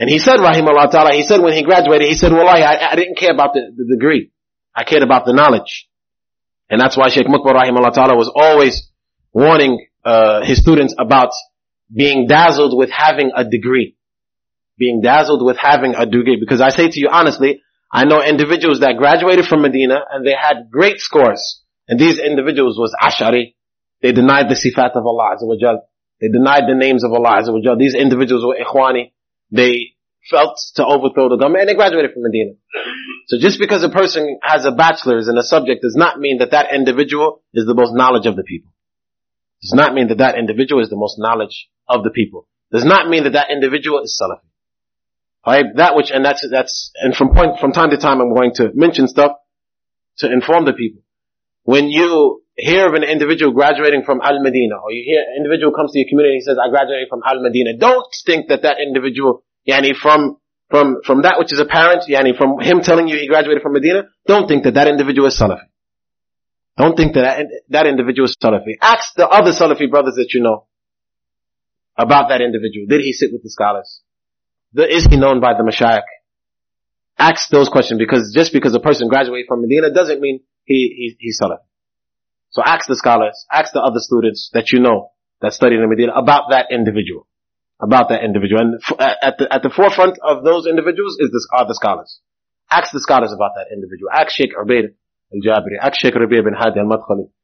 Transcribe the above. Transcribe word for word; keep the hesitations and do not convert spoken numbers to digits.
And he said, rahimahullah ta'ala, he said when he graduated, he said, wallahi, I, I didn't care about the, the degree. I cared about the knowledge. And that's why Shaykh Mukbil rahimahullah ta'ala was always warning uh, his students about being dazzled with having a degree. Being dazzled with having a degree. Because I say to you honestly, I know individuals that graduated from Medina and they had great scores. And these individuals was Ash'ari. They denied the sifat of Allah Azza wa Jal. They denied the names of Allah Azza wa Jal. These individuals were Ikhwani. They felt to overthrow the government and they graduated from Medina. So just because a person has a bachelor's in a subject does not mean that that individual is the most knowledge of the people. Does not mean that that individual is the most knowledge of the people. Does not mean that that individual is Salafi. Alright, that which, and that's, that's, and from point, from time to time I'm going to mention stuff to inform the people. When you hear of an individual graduating from Al-Medina, or you hear an individual comes to your community and says, I graduated from Al-Medina, don't think that that individual, yani from, from, from that which is apparent, yani from him telling you he graduated from Medina, don't think that that individual is Salafi. Don't think that that, that individual is Salafi. Ask the other Salafi brothers that you know about that individual. Did he sit with the scholars? The, is he known by the mashayikh? Ask those questions, because just because a person graduated from Medina doesn't mean he, he he's Salafi. So ask the scholars, ask the other students that you know that studied in Medina about that individual. About that individual. And f- at the, at the forefront of those individuals is this, are the scholars. Ask the scholars about that individual. Ask Shaykh Ubaid al-Jabiri. Ask Shaykh Rabi' bin Hadi al-Madkhali.